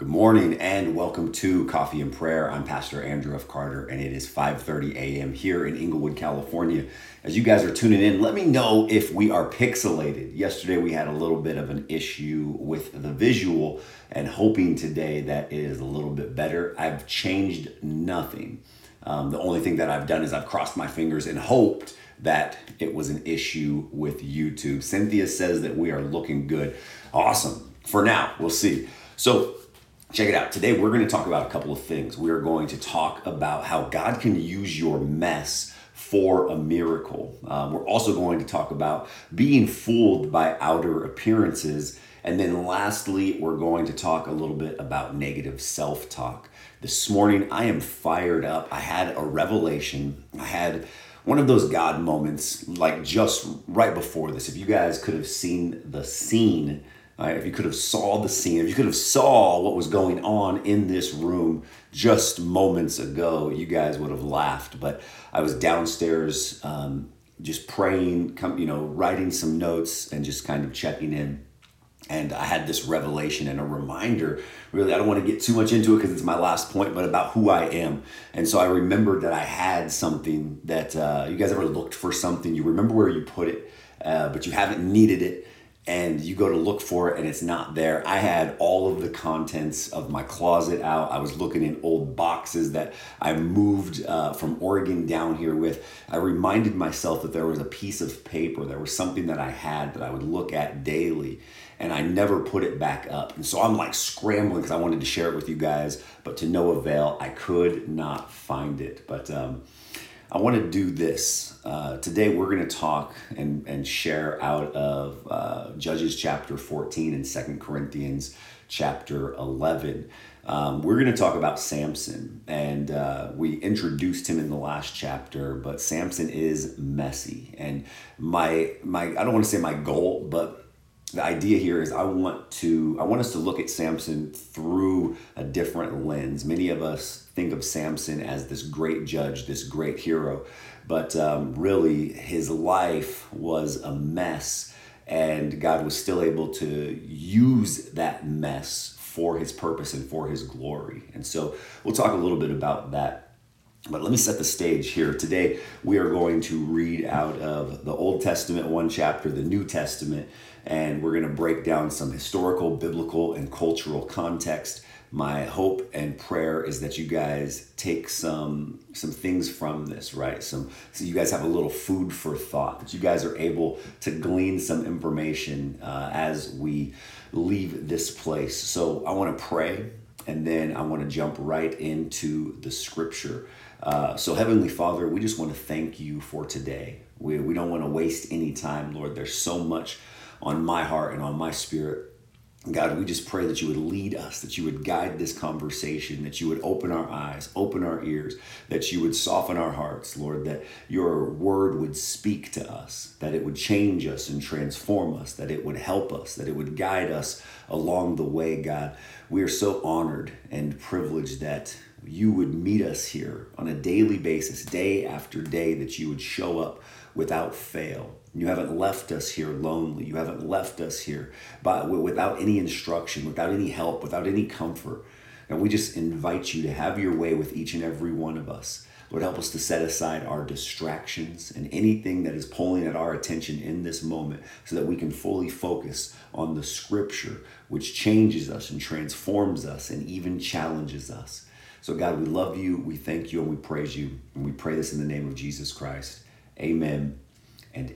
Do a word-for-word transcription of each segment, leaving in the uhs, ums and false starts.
Good morning and welcome to Coffee and Prayer. I'm Pastor Andrew F. Carter and it is five thirty a.m. here in Inglewood, California. As you guys are tuning in, let me know if we are pixelated. Yesterday we had a little bit of an issue with the visual and hoping today that it is a little bit better. I've changed nothing. Um, the only thing that I've done is I've crossed my fingers and hoped that it was an issue with YouTube. Cynthia says that we are looking good. Awesome. For now, we'll see. So check it out. Today, we're going to talk about a couple of things. We are going to talk about how God can use your mess for a miracle. Um, we're also going to talk about being fooled by outer appearances. And then lastly, we're going to talk a little bit about negative self-talk. This morning, I am fired up. I had a revelation. I had one of those God moments, like just right before this. If you guys could have seen the scene, Right, if you could have saw the scene, if you could have saw what was going on in this room just moments ago, you guys would have laughed. But I was downstairs um, just praying, come, you know, writing some notes and just kind of checking in. And I had this revelation and a reminder, really, I don't want to get too much into it because it's my last point, but about who I am. And so I remembered that I had something that, uh, you guys ever looked for something, you remember where you put it, uh, but you haven't needed it. And you go to look for it and it's not there. I had all of the contents of my closet out. I was looking in old boxes that I moved uh, from Oregon down here with. I reminded myself that there was a piece of paper. There was something that I had that I would look at daily and I never put it back up. And so I'm like scrambling because I wanted to share it with you guys, but to no avail. I could not find it. But um, I want to do this. Uh, today we're going to talk and, and share out of uh, Judges chapter fourteen and Second Corinthians chapter eleven. Um, we're going to talk about Samson, and uh, we introduced him in the last chapter, but Samson is messy. And my my I don't want to say my goal, but the idea here is I want to I want us to look at Samson through a different lens. Many of us think of Samson as this great judge, this great hero, but um, really his life was a mess, and God was still able to use that mess for his purpose and for his glory. And so we'll talk a little bit about that. But let me set the stage here. Today, we are going to read out of the Old Testament, one chapter, the New Testament, and we're going to break down some historical, biblical, and cultural context. My hope and prayer is that you guys take some some things from this, right? Some so you guys have a little food for thought, that you guys are able to glean some information uh, as we leave this place. So I want to pray, and then I want to jump right into the scripture. Uh, so Heavenly Father, we just want to thank you for today. We, we don't want to waste any time, Lord. There's so much on my heart and on my spirit. God, we just pray that you would lead us, that you would guide this conversation, that you would open our eyes, open our ears, that you would soften our hearts, Lord, that your word would speak to us, that it would change us and transform us, that it would help us, that it would guide us along the way, God. We are so honored and privileged that you would meet us here on a daily basis, day after day, that you would show up without fail. You haven't left us here lonely. You haven't left us here by, without any instruction, without any help, without any comfort. And we just invite you to have your way with each and every one of us. Lord, help us to set aside our distractions and anything that is pulling at our attention in this moment so that we can fully focus on the scripture, which changes us and transforms us and even challenges us. So God, we love you, we thank you, and we praise you. And we pray this in the name of Jesus Christ. Amen and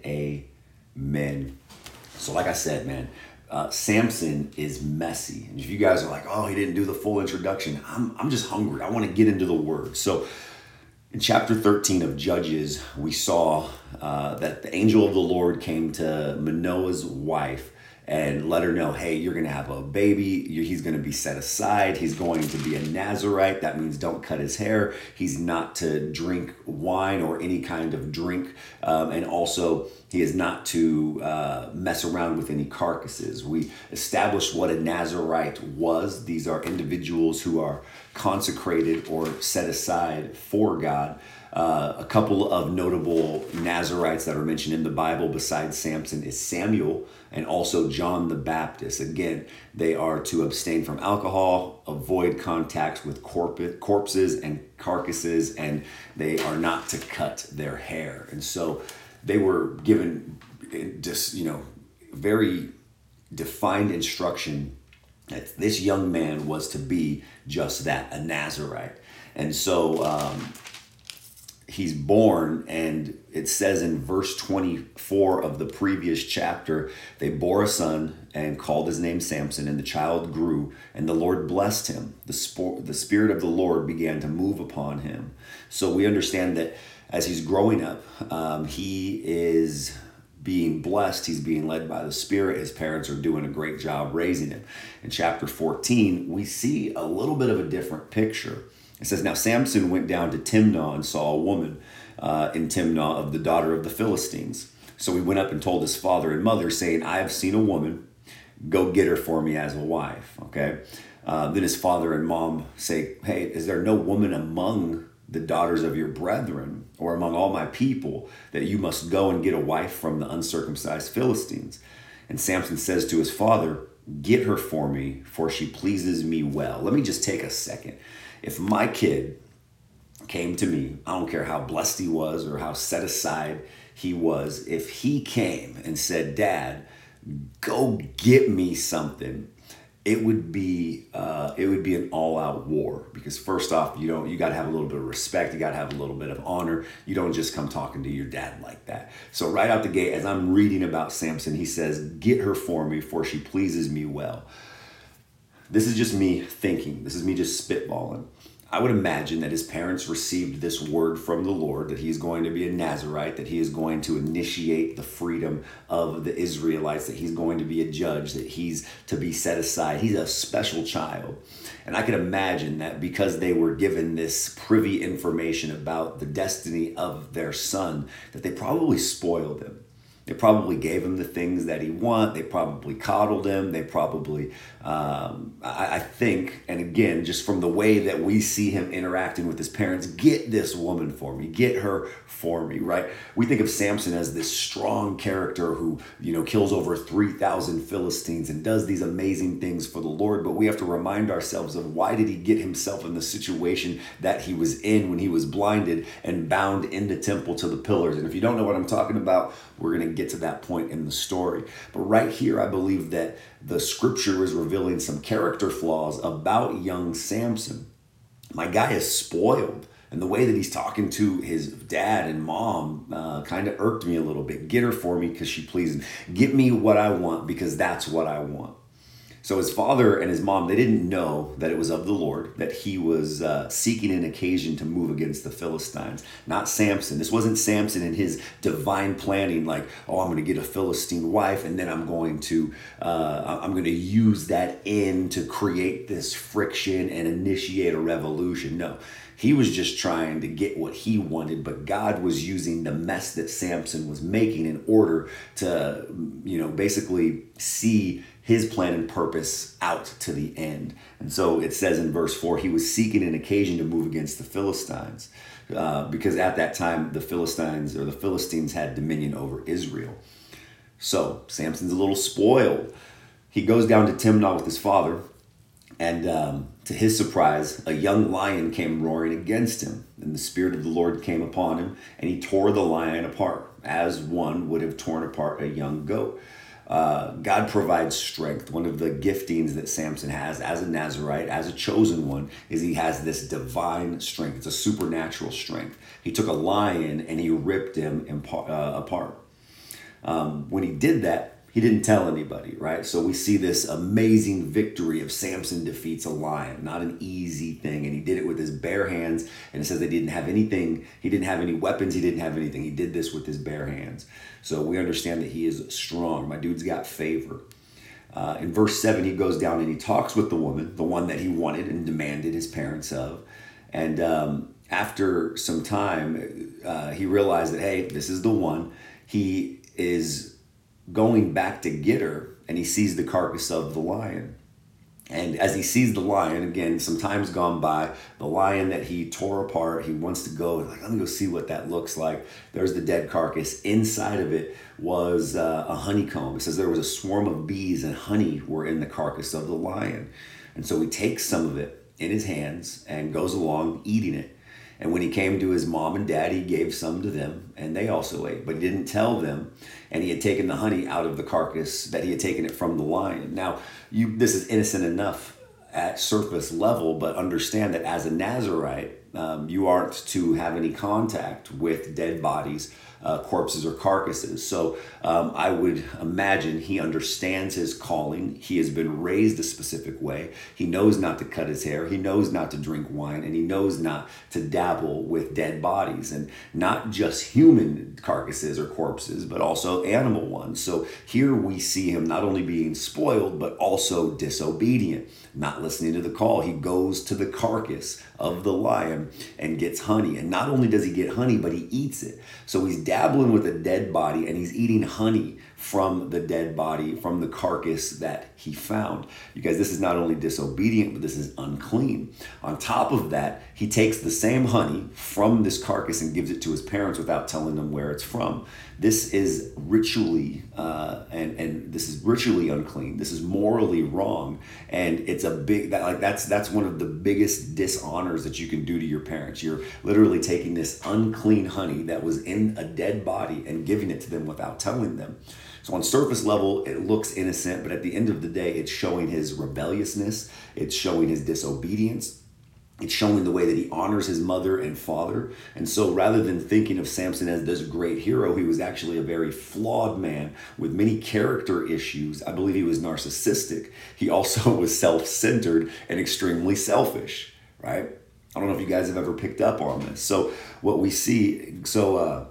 amen. So like I said, man, uh, Samson is messy. And if you guys are like, oh, he didn't do the full introduction, I'm, I'm just hungry. I want to get into the word. So in chapter thirteen of Judges, we saw uh, that the angel of the Lord came to Manoah's wife and let her know, hey, you're going to have a baby. He's going to be set aside. He's going to be a Nazarite. That means don't cut his hair. He's not to drink wine or any kind of drink. Um, and also, he is not to uh, mess around with any carcasses. We established what a Nazarite was. These are individuals who are consecrated or set aside for God. Uh, a couple of notable Nazarites that are mentioned in the Bible besides Samson is Samuel and also John the Baptist. Again, they are to abstain from alcohol, avoid contacts with corp- corpses and carcasses, and they are not to cut their hair. And so they were given just, you know, very defined instruction that this young man was to be just that, a Nazarite. And so um, he's born, and it says in verse twenty-four of the previous chapter, they bore a son and called his name Samson, and the child grew, and the Lord blessed him. The, sport, the Spirit of the Lord began to move upon him. So we understand that as he's growing up, um, he is being blessed. He's being led by the Spirit. His parents are doing a great job raising him. In chapter fourteen, we see a little bit of a different picture. It says, now Samson went down to Timnah and saw a woman uh, in Timnah of the daughter of the Philistines. So he went up and told his father and mother, saying, I have seen a woman. Go get her for me as a wife. Okay. Uh, then his father and mom say, hey, is there no woman among the daughters of your brethren or among all my people that you must go and get a wife from the uncircumcised Philistines? And Samson says to his father, get her for me, for she pleases me well. Let me just take a second. If my kid came to me, I don't care how blessed he was or how set aside he was, if he came and said, Dad, go get me something, it would be uh, it would be an all-out war. Because first off, you don't you got to have a little bit of respect. You got to have a little bit of honor. You don't just come talking to your dad like that. So right out the gate, as I'm reading about Samson, he says, get her for me, for she pleases me well. This is just me thinking. This is me just spitballing. I would imagine that his parents received this word from the Lord, that he's going to be a Nazarite, that he is going to initiate the freedom of the Israelites, that he's going to be a judge, that he's to be set aside. He's a special child. And I could imagine that because they were given this privy information about the destiny of their son, that they probably spoiled him. They probably gave him the things that he wanted. They probably coddled him. They probably, um, I, I think, and again, just from the way that we see him interacting with his parents, get this woman for me, get her for me, right? We think of Samson as this strong character who, you know, kills over three thousand Philistines and does these amazing things for the Lord. But we have to remind ourselves of why did he get himself in the situation that he was in when he was blinded and bound in the temple to the pillars. And if you don't know what I'm talking about, we're going to get to that point in the story. But right here, I believe that the scripture is revealing some character flaws about young Samson. My guy is spoiled. And the way that he's talking to his dad and mom uh, kind of irked me a little bit. Get her for me because she pleases. Get me what I want because that's what I want. So his father and his mom, they didn't know that it was of the Lord, that he was uh, seeking an occasion to move against the Philistines, not Samson. This wasn't Samson in his divine planning, like, oh, I'm going to get a Philistine wife, and then I'm going to uh, I'm going to use that in to create this friction and initiate a revolution. No, he was just trying to get what he wanted, but God was using the mess that Samson was making in order to, you know, basically see his plan and purpose out to the end. And so it says in verse four, he was seeking an occasion to move against the Philistines uh, because at that time, the Philistines or the Philistines had dominion over Israel. So Samson's a little spoiled. He goes down to Timnah with his father, and um, to his surprise, a young lion came roaring against him. And the Spirit of the Lord came upon him, and he tore the lion apart, as one would have torn apart a young goat. Uh, God provides strength. One of the giftings that Samson has as a Nazarite, as a chosen one, is he has this divine strength. It's a supernatural strength. He took a lion and he ripped him impa- uh, apart. Um, when he did that, he didn't tell anybody, right? So we see this amazing victory of Samson defeats a lion, not an easy thing. And he did it with his bare hands. And it says they didn't have anything. He didn't have any weapons. He didn't have anything. He did this with his bare hands. So we understand that he is strong. My dude's got favor. Uh, in verse seven, he goes down and he talks with the woman, the one that he wanted and demanded his parents of. And um, after some time, uh, he realized that, hey, this is the one. He is going back to get her, and he sees the carcass of the lion. And as he sees the lion, again, some time's gone by, the lion that he tore apart, he wants to go, like, let me go see what that looks like. There's the dead carcass. Inside of it was uh, a honeycomb. It says there was a swarm of bees and honey were in the carcass of the lion. And so he takes some of it in his hands and goes along eating it. And when he came to his mom and dad, he gave some to them, and they also ate. But he didn't tell them, and he had taken the honey out of the carcass, that he had taken it from the lion. Now, you, this is innocent enough at surface level, but understand that as a Nazirite, um, you aren't to have any contact with dead bodies, uh, corpses, or carcasses. So um, I would imagine he understands his calling. He has been raised a specific way. He knows not to cut his hair. He knows not to drink wine, and he knows not to dabble with dead bodies, and not just human carcasses or corpses, but also animal ones. So here we see him not only being spoiled, but also disobedient, not listening to the call. He goes to the carcass of the lion and gets honey. And not only does he get honey, but he eats it. So he's dabbling with a dead body, and he's eating honey from the dead body, from the carcass that he found. You guys, this is not only disobedient, but this is unclean. On top of that, he takes the same honey from this carcass and gives it to his parents without telling them where it's from. This is ritually, uh, and and this is ritually unclean. This is morally wrong, and it's a big that like that's that's one of the biggest dishonors that you can do to your parents. You're literally taking this unclean honey that was in a dead body and giving it to them without telling them. So on surface level, it looks innocent, but at the end of the day, it's showing his rebelliousness. It's showing his disobedience. It's showing the way that he honors his mother and father. And so rather than thinking of Samson as this great hero, he was actually a very flawed man with many character issues. I believe he was narcissistic. He also was self-centered and extremely selfish, right? I don't know if you guys have ever picked up on this. So what we see, so uh,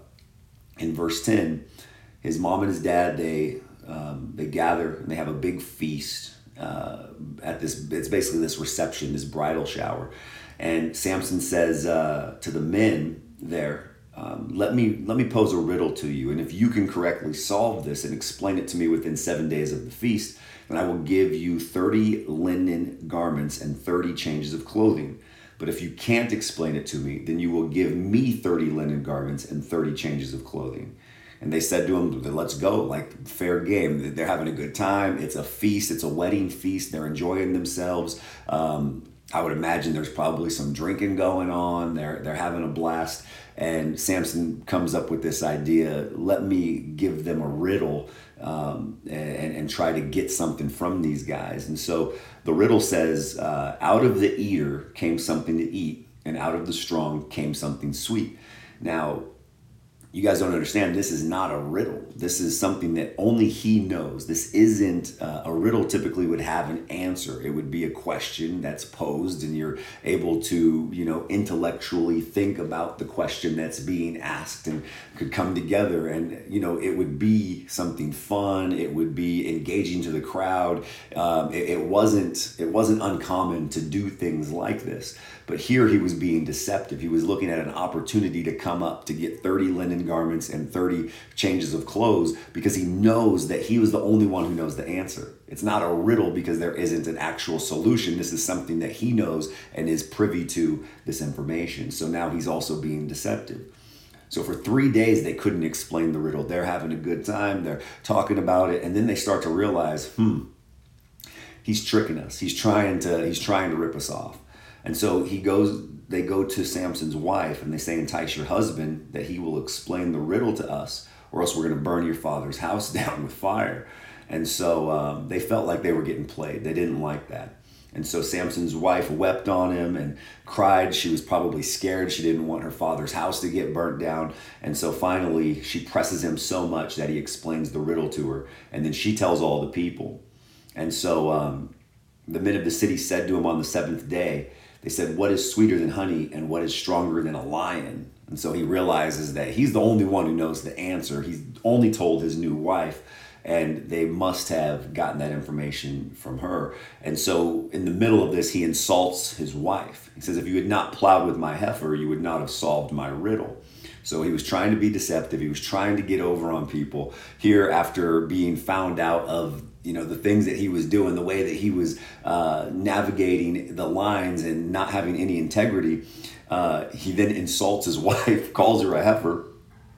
in verse ten, his mom and his dad, they um, they gather and they have a big feast uh, at this, it's basically this reception, this bridal shower. And Samson says uh, to the men there, um, let me let me pose a riddle to you. And if you can correctly solve this and explain it to me within seven days of the feast, then I will give you thirty linen garments and thirty changes of clothing. But if you can't explain it to me, then you will give me thirty linen garments and thirty changes of clothing. And they said to him, let's go, like fair game. They're having a good time. It's a feast. It's a wedding feast. They're enjoying themselves. Um, I would imagine there's probably some drinking going on. They're, they're having a blast. And Samson comes up with this idea, let me give them a riddle um, and, and try to get something from these guys. And so the riddle says, uh, out of the eater came something to eat, and out of the strong came something sweet. Now, you guys don't understand, this is not a riddle. This is something that only he knows. This isn't, uh, a riddle typically would have an answer. It would be a question that's posed, and you're able to, you know, intellectually think about the question that's being asked and could come together. And, you know, it would be something fun. It would be engaging to the crowd. Um, it, it wasn't, it wasn't uncommon to do things like this. But here he was being deceptive. He was looking at an opportunity to come up, to get thirty linen garments and thirty changes of clothes, because he knows that he was the only one who knows the answer. It's not a riddle because there isn't an actual solution. This is something that he knows and is privy to this information. So now he's also being deceptive. So for three days, they couldn't explain the riddle. They're having a good time. They're talking about it. And then they start to realize, hmm, he's tricking us. He's trying to, he's trying to rip us off. And so he goes, they go to Samson's wife and they say, entice your husband that he will explain the riddle to us, or else we're going to burn your father's house down with fire. And so um, they felt like they were getting played. They didn't like that. And so Samson's wife wept on him and cried. She was probably scared. She didn't want her father's house to get burnt down. And so finally she presses him so much that he explains the riddle to her. And then she tells all the people. And so um, the men of the city said to him on the seventh day, they said, what is sweeter than honey and what is stronger than a lion? And so he realizes that he's the only one who knows the answer. He's only told his new wife, and they must have gotten that information from her. And so in the middle of this, he insults his wife. He says, if you had not plowed with my heifer, you would not have solved my riddle. So he was trying to be deceptive. He was trying to get over on people. Here, after being found out of you know, the things that he was doing, the way that he was uh, navigating the lines and not having any integrity, uh, he then insults his wife, calls her a heifer.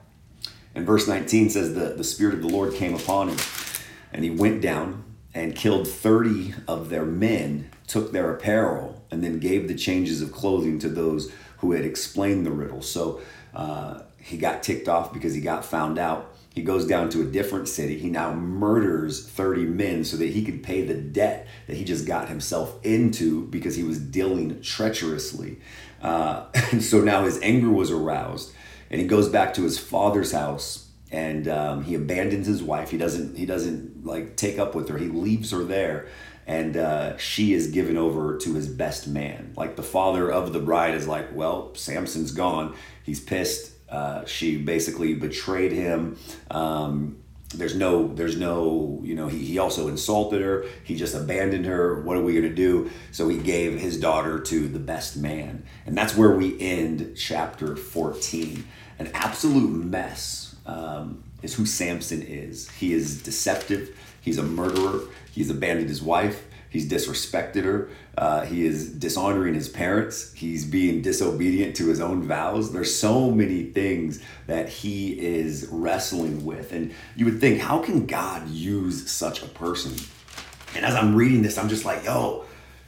And verse nineteen says the, the Spirit of the Lord came upon him, and he went down and killed thirty of their men, took their apparel, and then gave the changes of clothing to those who had explained the riddle. So uh, he got ticked off because he got found out. He goes down to a different city. He now murders thirty men so that he could pay the debt that he just got himself into because he was dealing treacherously. Uh, and so now his anger was aroused, and he goes back to his father's house, and um, he abandons his wife. He doesn't, he doesn't like take up with her. He leaves her there, and uh, she is given over to his best man. Like the father of the bride is like, well, Samson's gone. He's pissed. Uh, she basically betrayed him. Um, there's no, there's no, you know, he, he also insulted her. He just abandoned her. What are we going to do? So he gave his daughter to the best man. And that's where we end chapter fourteen. An absolute mess um, is who Samson is. He is deceptive. He's a murderer. He's abandoned his wife. He's disrespected her. Uh, he is dishonoring his parents. He's being disobedient to his own vows. There's so many things that he is wrestling with. And you would think, how can God use such a person? And as I'm reading this, I'm just like, yo,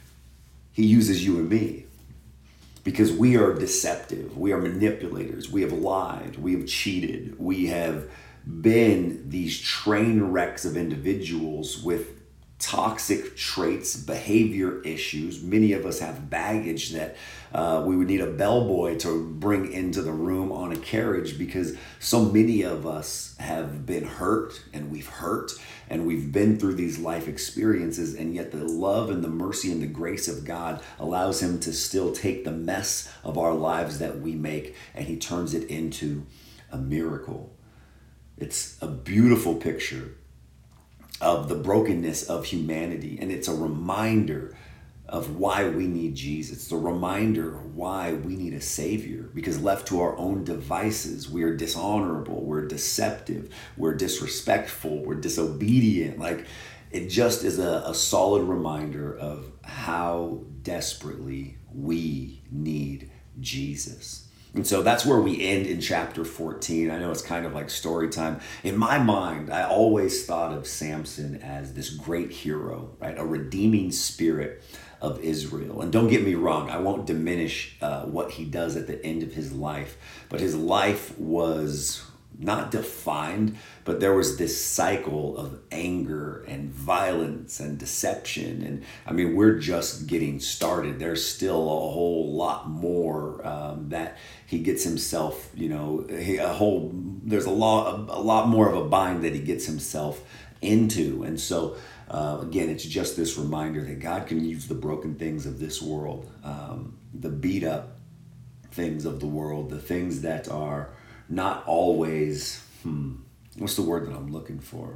he uses you and me. Because we are deceptive. We are manipulators. We have lied. We have cheated. We have been these train wrecks of individuals with toxic traits, behavior issues. Many of us have baggage that uh, we would need a bellboy to bring into the room on a carriage, because so many of us have been hurt and we've hurt and we've been through these life experiences, and yet the love and the mercy and the grace of God allows him to still take the mess of our lives that we make and he turns it into a miracle. It's a beautiful picture of the brokenness of humanity. And it's a reminder of why we need Jesus. It's a reminder why we need a savior, because left to our own devices, we are dishonorable, we're deceptive, we're disrespectful, we're disobedient. Like, it just is a, a solid reminder of how desperately we need Jesus. And so that's where we end in chapter fourteen. I know it's kind of like story time. In my mind, I always thought of Samson as this great hero, right? A redeeming spirit of Israel. And don't get me wrong, I won't diminish uh, what he does at the end of his life, but his life was not defined, but there was this cycle of anger and violence and deception. And I mean, we're just getting started. There's still a whole lot more um, that he gets himself, you know, he, a whole, there's a lot, a lot more of a bind that he gets himself into. And so, uh, again, it's just this reminder that God can use the broken things of this world, um, the beat up things of the world, the things that are not always, hmm, what's the word that I'm looking for?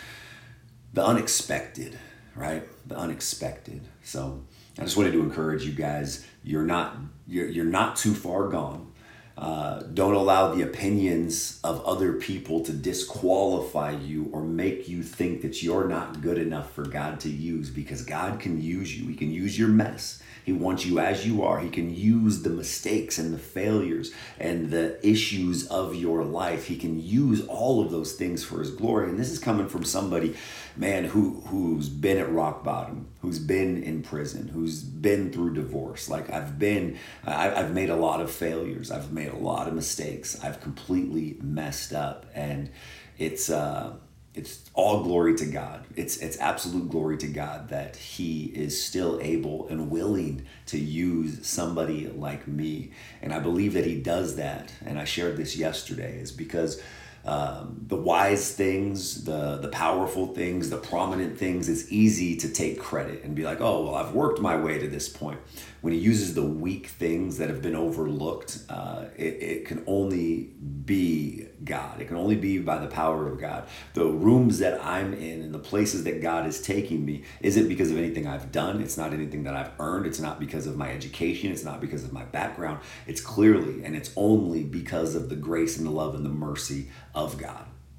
The unexpected, right? The unexpected. So I just wanted to encourage you guys, you're not, you're, you're not too far gone. Uh, don't allow the opinions of other people to disqualify you or make you think that you're not good enough for God to use, because God can use you. He can use your mess. He wants you as you are. He can use the mistakes and the failures and the issues of your life. He can use all of those things for his glory. And this is coming from somebody, man, who, who's been at rock bottom, who's been in prison, who's been through divorce. Like I've been, I, I've made a lot of failures. I've made a lot of mistakes. I've completely messed up. And it's, uh, It's all glory to God. It's it's absolute glory to God that he is still able and willing to use somebody like me. And I believe that he does that. And I shared this yesterday, is because um, the wise things, the, the powerful things, the prominent things, it's easy to take credit and be like, oh, well, I've worked my way to this point. When he uses the weak things that have been overlooked, uh, it, it can only be God. It can only be by the power of God. The rooms that I'm in and the places that God is taking me isn't because of anything I've done. It's not anything that I've earned. It's not because of my education. It's not because of my background. It's clearly, and it's only because of the grace and the love and the mercy of God.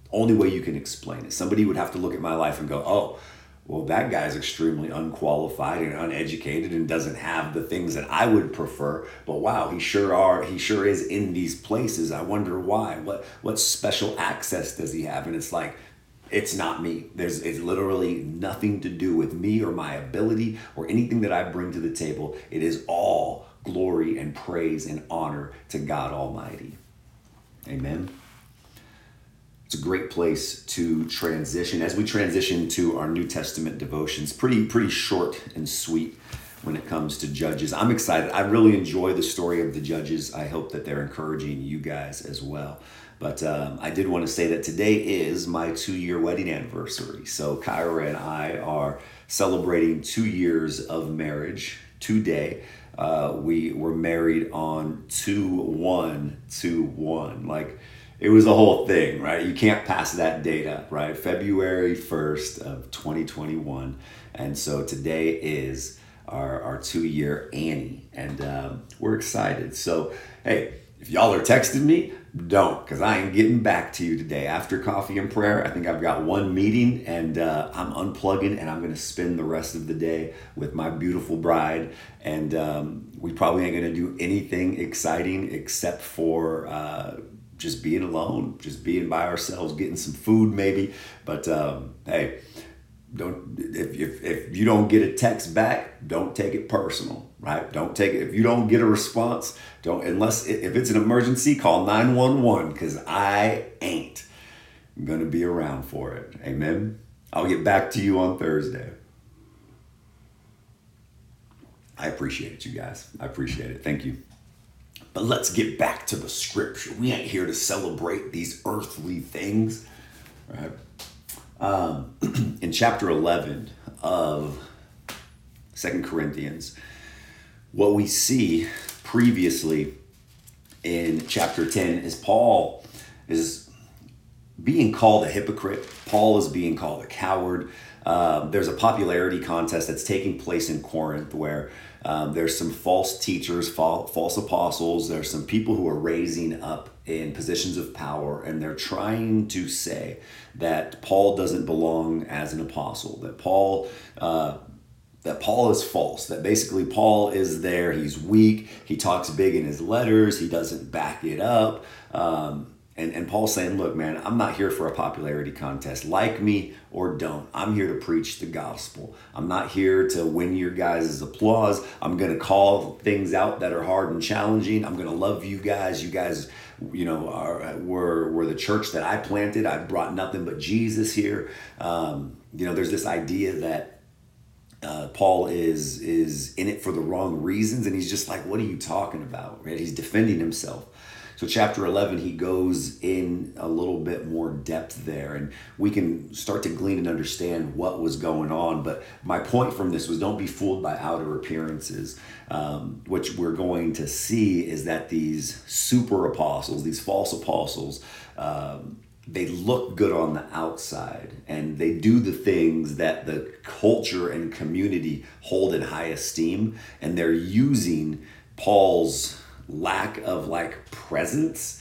Only way you can explain it. Somebody would have to look at my life and go, oh, well, that guy's extremely unqualified and uneducated and doesn't have the things that I would prefer. But wow, he sure are. He sure is in these places. I wonder why. What what special access does he have? And it's like, it's not me. There's it's literally nothing to do with me or my ability or anything that I bring to the table. It is all glory and praise and honor to God Almighty. Amen. It's a great place to transition. As we transition to our New Testament devotions, pretty pretty short and sweet when it comes to Judges. I'm excited. I really enjoy the story of the Judges. I hope that they're encouraging you guys as well. But um, I did want to say that today is my two-year wedding anniversary. So Kyra and I are celebrating two years of marriage today. Uh, we were married on two one two one. Like, it was a whole thing, right? You can't pass that date up, right? February first of twenty twenty-one. And so today is our, our two-year Annie, and um, we're excited. So, hey, if y'all are texting me, don't, because I ain't getting back to you today. After coffee and prayer, I think I've got one meeting, and uh, I'm unplugging, and I'm going to spend the rest of the day with my beautiful bride. And um, we probably ain't going to do anything exciting except for uh, just being alone, just being by ourselves, getting some food maybe. But um, hey, don't if, if if you don't get a text back, don't take it personal, right? Don't take it if you don't get a response. Don't unless if it's an emergency, call nine one one, because I ain't gonna be around for it. Amen. I'll get back to you on Thursday. I appreciate it, you guys. I appreciate it. Thank you. But let's get back to the scripture. We ain't here to celebrate these earthly things, right? Um, in chapter eleven of Second Corinthians, what we see previously in chapter ten is Paul is being called a hypocrite. Paul is being called a coward. Um, there's a popularity contest that's taking place in Corinth where um, there's some false teachers, false, false apostles. There's some people who are raising up in positions of power, and they're trying to say that Paul doesn't belong as an apostle, that Paul uh, that Paul is false, that basically Paul is there, he's weak, he talks big in his letters, he doesn't back it up. Um, and, and Paul's saying, look, man, I'm not here for a popularity contest. Like me or don't. I'm here to preach the gospel. I'm not here to win your guys' applause. I'm going to call things out that are hard and challenging. I'm going to love you guys. You guys, you know, are, were, were the church that I planted. I brought nothing but Jesus here. Um, you know, there's this idea that Uh, Paul is is in it for the wrong reasons, and he's just like, what are you talking about, right? He's defending himself. So chapter eleven, he goes in a little bit more depth there, and we can start to glean and understand what was going on. But my point from this was, don't be fooled by outer appearances. Um, what we're going to see is that these super apostles, these false apostles, um, they look good on the outside, and they do the things that the culture and community hold in high esteem, and they're using Paul's lack of like presence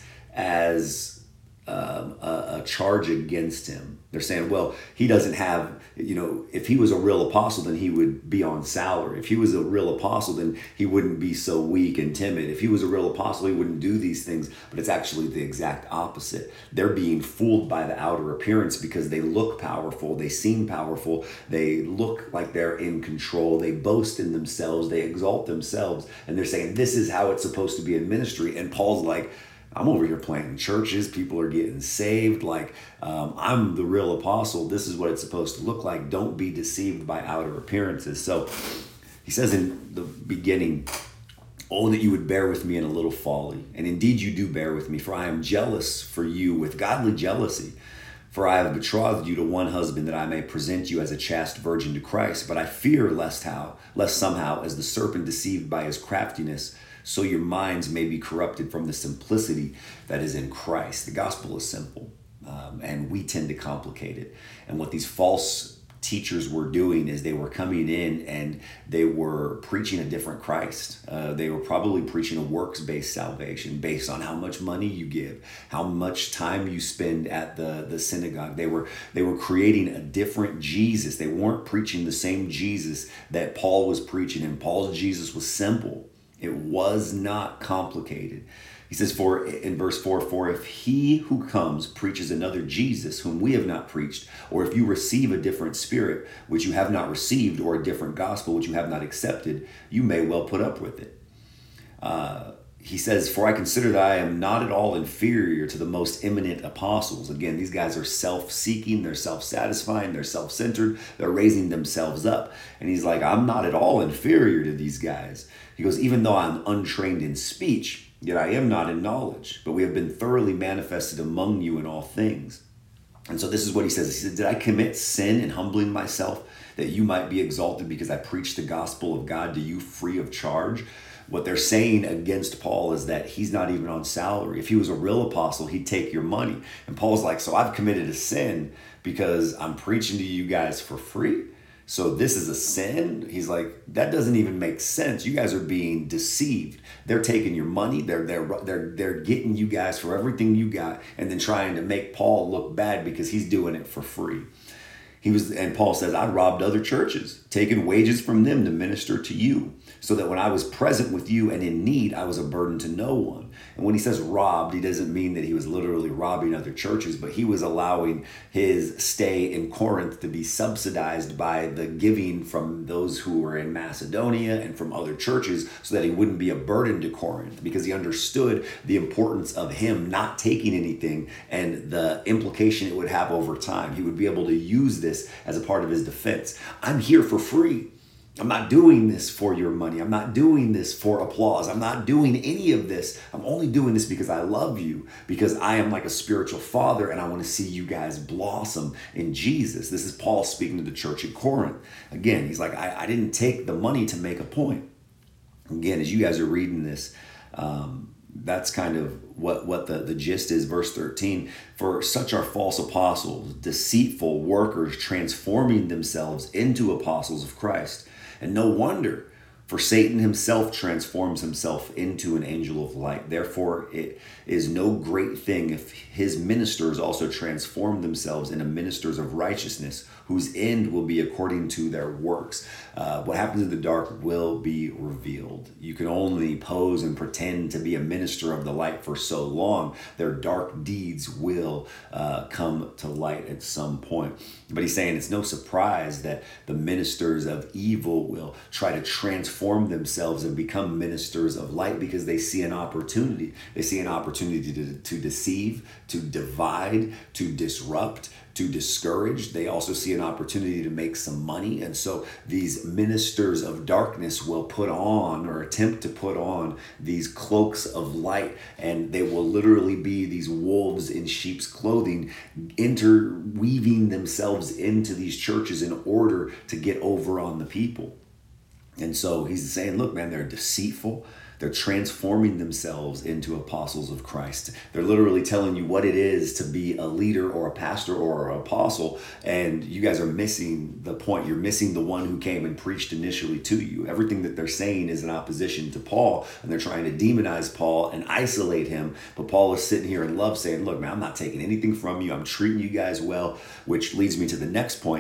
as um, a, a charge against him. They're saying, well, he doesn't have, you know, if he was a real apostle, then he would be on salary. If he was a real apostle, then he wouldn't be so weak and timid. If he was a real apostle, he wouldn't do these things. But it's actually the exact opposite. They're being fooled by the outer appearance because they look powerful. They seem powerful. They look like they're in control. They boast in themselves. They exalt themselves. And they're saying, this is how it's supposed to be in ministry. And Paul's like, I'm over here planting churches. People are getting saved. Like, um, I'm the real apostle. This is what it's supposed to look like. Don't be deceived by outer appearances. So he says in the beginning, oh, that you would bear with me in a little folly. And indeed you do bear with me, for I am jealous for you with godly jealousy. For I have betrothed you to one husband, that I may present you as a chaste virgin to Christ. But I fear lest how, lest somehow, as the serpent deceived by his craftiness, so your minds may be corrupted from the simplicity that is in Christ. The gospel is simple, um, and we tend to complicate it. And what these false teachers were doing is they were coming in and they were preaching a different Christ. Uh, they were probably preaching a works-based salvation based on how much money you give, how much time you spend at the, the synagogue. They were they were creating a different Jesus. They weren't preaching the same Jesus that Paul was preaching, and Paul's Jesus was simple. It was not complicated. He says, for in verse four, for if he who comes preaches another Jesus whom we have not preached, or if you receive a different spirit which you have not received, or a different gospel which you have not accepted, you may well put up with it. Uh, he says, for I consider that I am not at all inferior to the most eminent apostles. Again, these guys are self-seeking, they're self-satisfying, they're self-centered, they're raising themselves up. And he's like, I'm not at all inferior to these guys. He goes, even though I'm untrained in speech, yet I am not in knowledge, but we have been thoroughly manifested among you in all things. And so this is what he says. He said, did I commit sin in humbling myself that you might be exalted because I preached the gospel of God to you free of charge? What they're saying against Paul is that he's not even on salary. If he was a real apostle, he'd take your money. And Paul's like, so I've committed a sin because I'm preaching to you guys for free? So this is a sin? He's like, that doesn't even make sense. You guys are being deceived. They're taking your money. They're, they're, they're, they're getting you guys for everything you got and then trying to make Paul look bad because he's doing it for free. He was, and Paul says, I robbed other churches, taken wages from them to minister to you, so that when I was present with you and in need, I was a burden to no one. And when he says robbed, he doesn't mean that he was literally robbing other churches, but he was allowing his stay in Corinth to be subsidized by the giving from those who were in Macedonia and from other churches, so that he wouldn't be a burden to Corinth, because he understood the importance of him not taking anything and the implication it would have over time. He would be able to use this as a part of his defense. I'm here for free. I'm not doing this for your money. I'm not doing this for applause. I'm not doing any of this. I'm only doing this because I love you, because I am like a spiritual father and I want to see you guys blossom in Jesus. This is Paul speaking to the church at Corinth. Again, he's like, I, I didn't take the money to make a point. Again, as you guys are reading this, um, that's kind of what, what the, the gist is. Verse thirteen, for such are false apostles, deceitful workers, transforming themselves into apostles of Christ. And no wonder, for Satan himself transforms himself into an angel of light. Therefore, it is no great thing if his ministers also transform themselves into ministers of righteousness, whose end will be according to their works. Uh, what happens in the dark will be revealed. You can only pose and pretend to be a minister of the light for so long. Their dark deeds will uh, come to light at some point. But he's saying it's no surprise that the ministers of evil will try to transform themselves and become ministers of light, because they see an opportunity. They see an opportunity to, to deceive, to divide, to disrupt, to discourage. They also see an opportunity to make some money. And so these ministers of darkness will put on, or attempt to put on, these cloaks of light, and they will literally be these wolves in sheep's clothing, interweaving themselves into these churches in order to get over on the people. And so he's saying, look, man, they're deceitful. They're transforming themselves into apostles of Christ. They're literally telling you what it is to be a leader or a pastor or an apostle, and you guys are missing the point. You're missing the one who came and preached initially to you. Everything that they're saying is in opposition to Paul, and they're trying to demonize Paul and isolate him. But Paul is sitting here in love saying, look, man, I'm not taking anything from you. I'm treating you guys well, which leads me to the next point.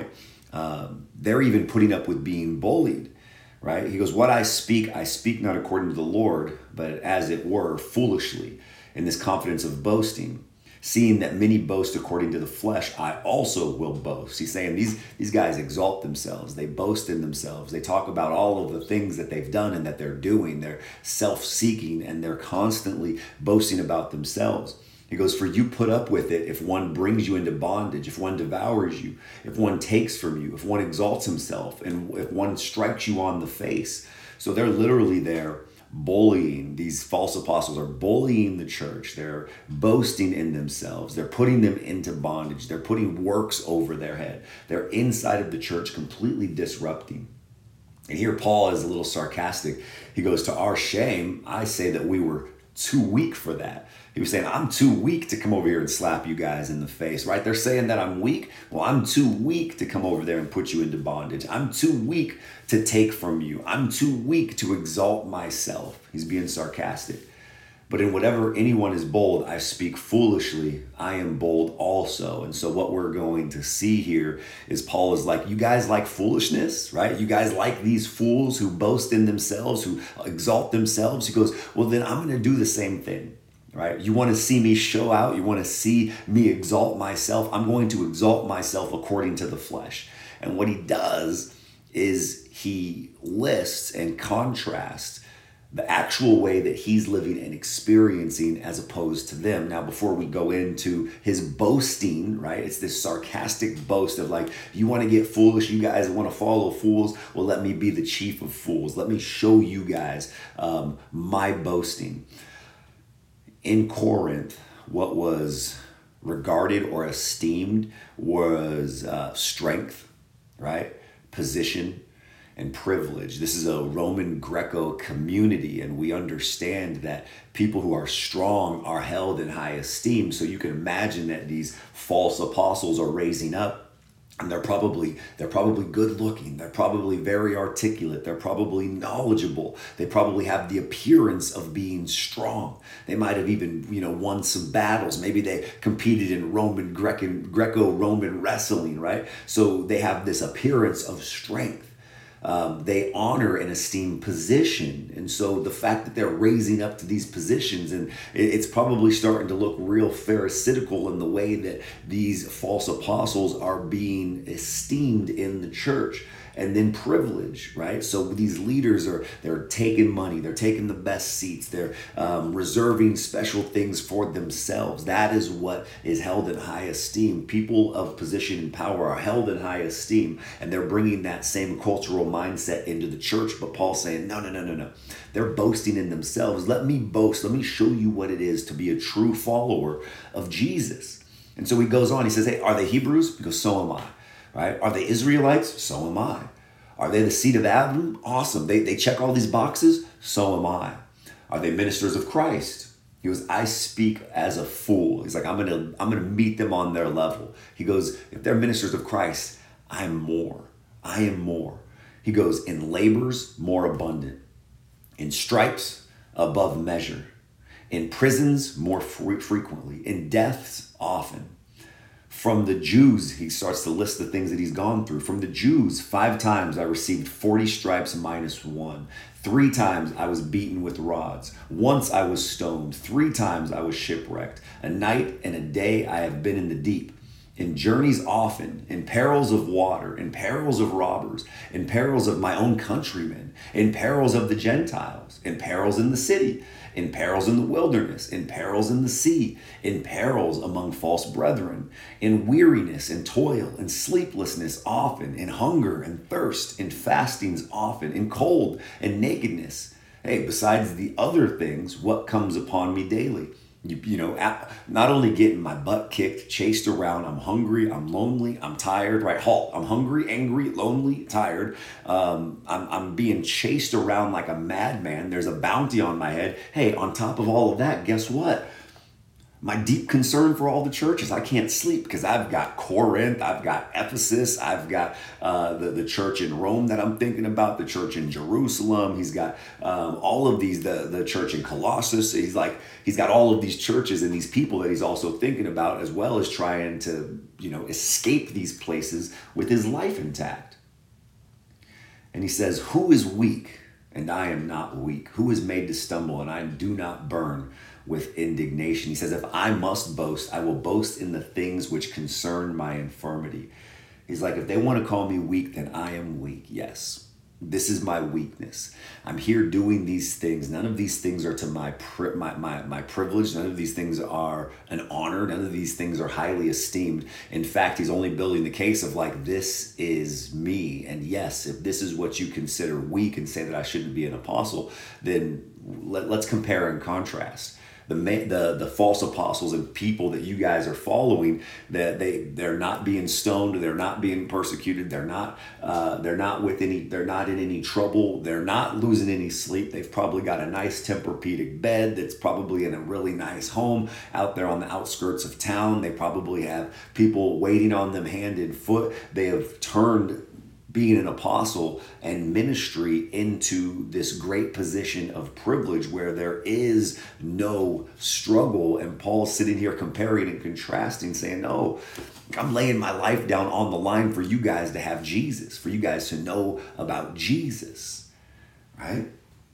Um, they're even putting up with being bullied. Right? He goes, what I speak, I speak not according to the Lord, but as it were, foolishly, in this confidence of boasting. Seeing that many boast according to the flesh, I also will boast. He's saying these, these guys exalt themselves. They boast in themselves. They talk about all of the things that they've done and that they're doing. They're self-seeking, and they're constantly boasting about themselves. He goes, for you put up with it if one brings you into bondage, if one devours you, if one takes from you, if one exalts himself, and if one strikes you on the face. So they're literally there bullying. These false apostles are bullying the church. They're boasting in themselves. They're putting them into bondage. They're putting works over their head. They're inside of the church completely disrupting. And here Paul is a little sarcastic. He goes, to our shame, I say that we were too weak for that. He was saying, I'm too weak to come over here and slap you guys in the face, right? They're saying that I'm weak. Well, I'm too weak to come over there and put you into bondage. I'm too weak to take from you. I'm too weak to exalt myself. He's being sarcastic. But in whatever anyone is bold, I speak foolishly, I am bold also. And so what we're going to see here is Paul is like, you guys like foolishness, right? You guys like these fools who boast in themselves, who exalt themselves. He goes, well, then I'm going to do the same thing, right? You want to see me show out? You want to see me exalt myself? I'm going to exalt myself according to the flesh. And what he does is he lists and contrasts the actual way that he's living and experiencing as opposed to them. Now, before we go into his boasting, right? It's this sarcastic boast of like, you want to get foolish, you guys want to follow fools? Well, let me be the chief of fools. Let me show you guys um, my boasting. In Corinth, what was regarded or esteemed was uh, strength, right? Position, and privilege. This is a Roman Greco community, and we understand that people who are strong are held in high esteem. So you can imagine that these false apostles are raising up, and they're probably they're probably good looking. They're probably very articulate. They're probably knowledgeable. They probably have the appearance of being strong. They might have even, you know, won some battles. Maybe they competed in Roman Greco Greco-Roman wrestling, right? So they have this appearance of strength. Um, they honor and esteem position. And so the fact that they're raising up to these positions, and it's probably starting to look real pharisaical in the way that these false apostles are being esteemed in the church. And then privilege, right? So these leaders are, they're taking money, they're taking the best seats, they're um, reserving special things for themselves. That is what is held in high esteem. People of position and power are held in high esteem, and they're bringing that same cultural mindset into the church. But Paul's saying, no, no, no, no, no. They're boasting in themselves. Let me boast. Let me show you what it is to be a true follower of Jesus. And so he goes on, he says, hey, are they Hebrews? Because so am I. Right? Are they Israelites? So am I. Are they the seed of Adam? Awesome. They, they check all these boxes? So am I. Are they ministers of Christ? He goes, I speak as a fool. He's like, I'm gonna, I'm gonna meet them on their level. He goes, if they're ministers of Christ, I'm more. I am more. He goes, in labors, more abundant. In stripes, above measure. In prisons, more fre- frequently. In deaths, often. From the Jews, he starts to list the things that he's gone through. From the Jews, five times I received forty stripes minus one. Three times I was beaten with rods. Once I was stoned. Three times I was shipwrecked. A night and a day I have been in the deep. In journeys often, in perils of water, in perils of robbers, in perils of my own countrymen, in perils of the Gentiles, in perils in the city, in perils in the wilderness, in perils in the sea, in perils among false brethren, in weariness and toil and sleeplessness often, in hunger and thirst, in fastings often, in cold and nakedness. Hey, besides the other things, what comes upon me daily? You, you know, not only getting my butt kicked, chased around, I'm hungry, I'm lonely, I'm tired, right? Halt, I'm hungry, angry, lonely, tired. Um, I'm, I'm being chased around like a madman. There's a bounty on my head. Hey, on top of all of that, guess what? My deep concern for all the churches, I can't sleep because I've got Corinth, I've got Ephesus, I've got uh, the, the church in Rome that I'm thinking about, the church in Jerusalem. He's got um, all of these, the, the church in Colossus. He's like, he's got all of these churches and these people that he's also thinking about, as well as trying to, you know, escape these places with his life intact. And he says, who is weak and I am not weak? Who is made to stumble and I do not burn with indignation? He says, if I must boast, I will boast in the things which concern my infirmity. He's like, if they want to call me weak, then I am weak. Yes, this is my weakness. I'm here doing these things. None of these things are to my, pri- my, my, my privilege. None of these things are an honor. None of these things are highly esteemed. In fact, he's only building the case of like, this is me. And yes, if this is what you consider weak and say that I shouldn't be an apostle, then let, let's compare and contrast. the the the false apostles and people that you guys are following, that they they're not being stoned, they're not being persecuted, they're not uh, they're not with any they're not in any trouble, they're not losing any sleep. They've probably got a nice Tempur-Pedic bed that's probably in a really nice home out there on the outskirts of town. They probably have people waiting on them hand and foot. They have turned being an apostle and ministry into this great position of privilege where there is no struggle. And Paul's sitting here comparing and contrasting, saying, no, I'm laying my life down on the line for you guys to have Jesus, for you guys to know about Jesus, right?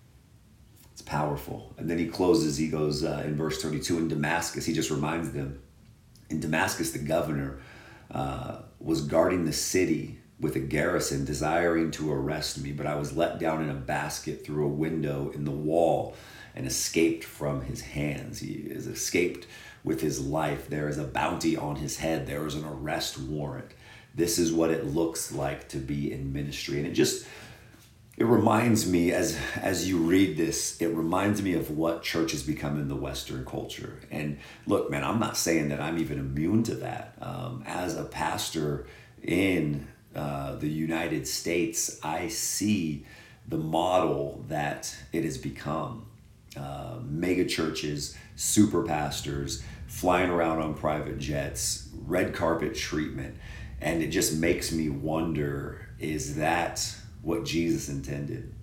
It's powerful. And then he closes, he goes uh, in verse thirty-two, in Damascus, he just reminds them, in Damascus, the governor uh, was guarding the city with a garrison, desiring to arrest me, but I was let down in a basket through a window in the wall and escaped from his hands. He has escaped with his life. There is a bounty on his head. There is an arrest warrant. This is what it looks like to be in ministry. And it just, it reminds me, as as you read this, it reminds me of what church has become in the Western culture. And look, man, I'm not saying that I'm even immune to that. Um, as a pastor in Uh, the United States, I see the model that it has become. Uh, mega churches, super pastors, flying around on private jets, red carpet treatment. And it just makes me wonder, is that what Jesus intended?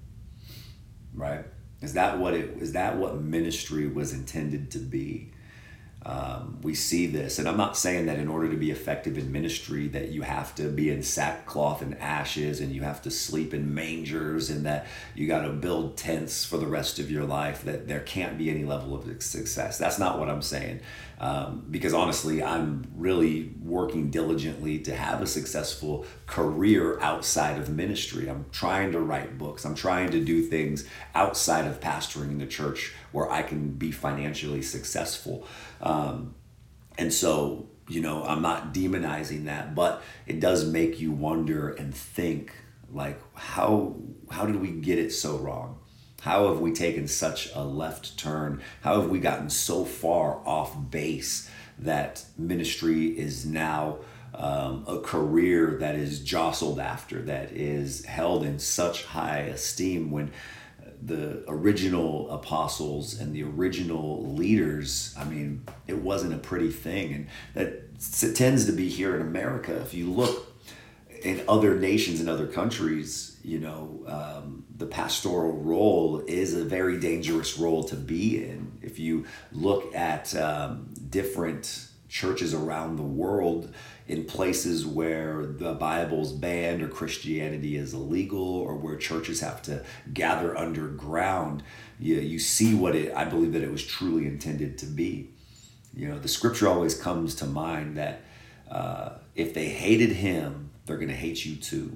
Right? Is that what it is that what ministry was intended to be? Um, we see this, and I'm not saying that in order to be effective in ministry that you have to be in sackcloth and ashes and you have to sleep in mangers and that you got to build tents for the rest of your life, that there can't be any level of success. That's not what I'm saying. Um, because honestly, I'm really working diligently to have a successful career outside of ministry. I'm trying to write books. I'm trying to do things outside of pastoring the church where I can be financially successful. Um, and so, you know, I'm not demonizing that, but it does make you wonder and think, like, how how did we get it so wrong? How have we taken such a left turn? How have we gotten so far off base that ministry is now um, a career that is jostled after, that is held in such high esteem, when the original apostles and the original leaders, I mean, it wasn't a pretty thing. And that tends to be here in America. If you look in other nations and other countries, you know, um, the pastoral role is a very dangerous role to be in. If you look at um, different churches around the world, in places where the Bible's banned or Christianity is illegal, or where churches have to gather underground, you, you see what it, I believe that it was truly intended to be. You know, the scripture always comes to mind that uh, if they hated him, they're going to hate you too.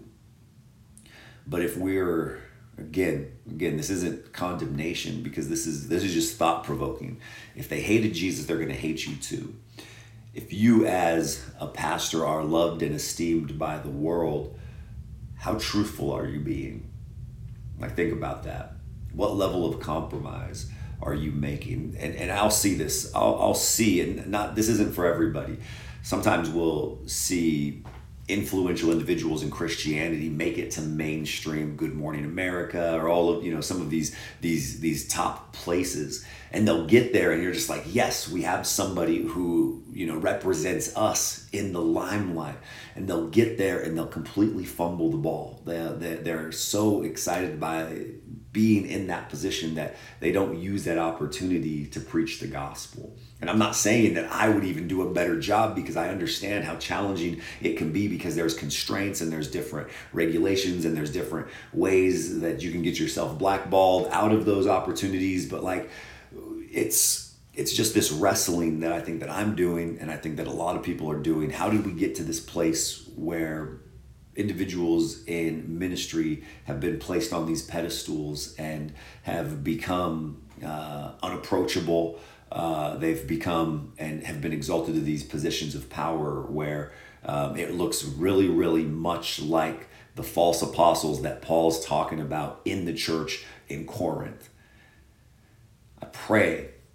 But if we're, again, again, this isn't condemnation, because this is this is just thought provoking. If they hated Jesus, they're going to hate you too. If you as a pastor are loved and esteemed by the world, how truthful are you being? Like, think about that. What level of compromise are you making? And and I'll see this. I'll I'll see, and not this isn't for everybody. Sometimes we'll see influential individuals in Christianity make it to mainstream Good Morning America, or all of, you know, some of these these these top places, and they'll get there and you're just like, yes, we have somebody who, you know, represents us in the limelight. And they'll get there and they'll completely fumble the ball. They they they're so excited by being in that position that they don't use that opportunity to preach the gospel. And I'm not saying that I would even do a better job, because I understand how challenging it can be, because there's constraints and there's different regulations and there's different ways that you can get yourself blackballed out of those opportunities. But like, it's it's just this wrestling that I think that I'm doing, and I think that a lot of people are doing. How did we get to this place where individuals in ministry have been placed on these pedestals and have become uh, unapproachable? Uh, they've become and have been exalted to these positions of power where um, it looks really, really much like the false apostles that Paul's talking about in the church in Corinth. I pray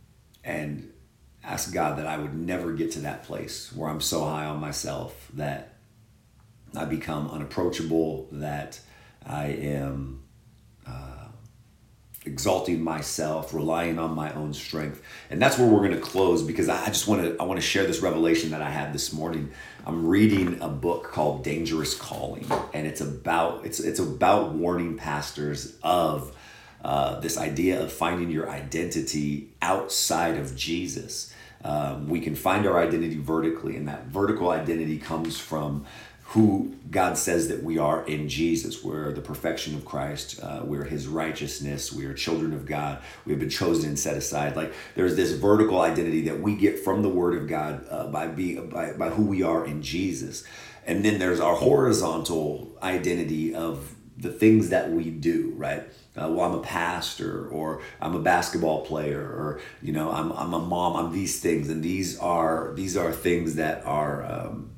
and ask God that I would never get to that place where I'm so high on myself that I become unapproachable, that I am uh, exalting myself, relying on my own strength. And that's where we're going to close, because I just want to I want to share this revelation that I had this morning. I'm reading a book called Dangerous Calling, and it's about it's it's about warning pastors of uh, this idea of finding your identity outside of Jesus. Um, we can find our identity vertically, and that vertical identity comes from who God says that we are in Jesus. We're the perfection of Christ. Uh, we're his righteousness. We are children of God. We have been chosen and set aside. Like, there's this vertical identity that we get from the word of God uh, by, being, by, by who we are in Jesus. And then there's our horizontal identity of the things that we do, right? Uh, well, I'm a pastor, or I'm a basketball player, or, you know, I'm, I'm a mom. I'm these things. And these are, these are things that are, um,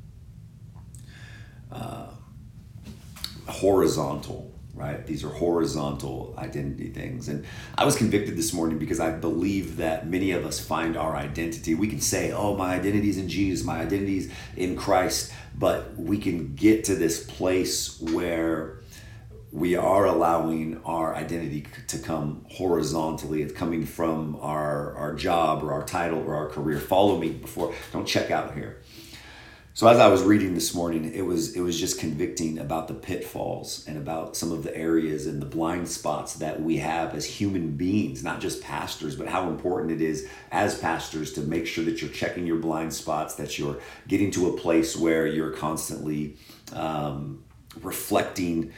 Uh, horizontal, right? These are horizontal identity things. And I was convicted this morning because I believe that many of us find our identity. We can say, oh, my identity is in Jesus, my identity is in Christ, but we can get to this place where we are allowing our identity to come horizontally. It's coming from our, our job or our title or our career. Follow me before, don't check out here. So as I was reading this morning, it was it was just convicting about the pitfalls and about some of the areas and the blind spots that we have as human beings, not just pastors, but how important it is as pastors to make sure that you're checking your blind spots, that you're getting to a place where you're constantly um, reflecting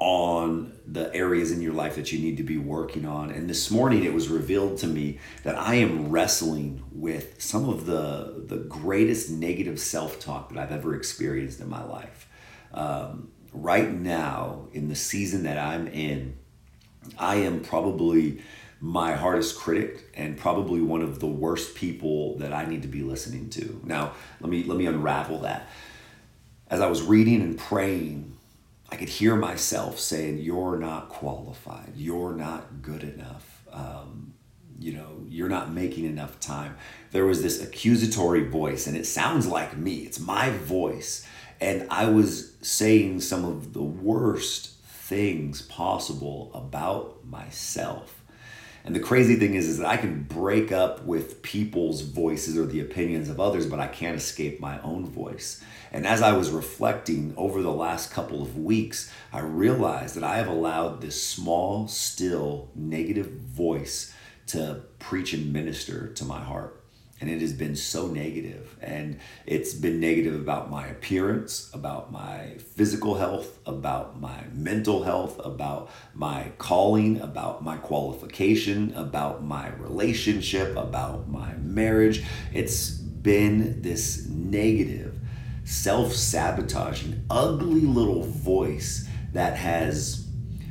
on the areas in your life that you need to be working on. And this morning it was revealed to me that I am wrestling with some of the, the greatest negative self-talk that I've ever experienced in my life. Um, right now, in the season that I'm in, I am probably my hardest critic and probably one of the worst people that I need to be listening to. Now, let me, let me unravel that. As I was reading and praying, I could hear myself saying, you're not qualified. You're not good enough. Um, you know, you're not making enough time. There was this accusatory voice, and it sounds like me. It's my voice. And I was saying some of the worst things possible about myself. And the crazy thing is, is that I can break up with people's voices or the opinions of others, but I can't escape my own voice. And as I was reflecting over the last couple of weeks, I realized that I have allowed this small, still, negative voice to preach and minister to my heart. And it has been so negative. And it's been negative about my appearance, about my physical health, about my mental health, about my calling, about my qualification, about my relationship, about my marriage. It's been this negative, self-sabotaging, ugly little voice that has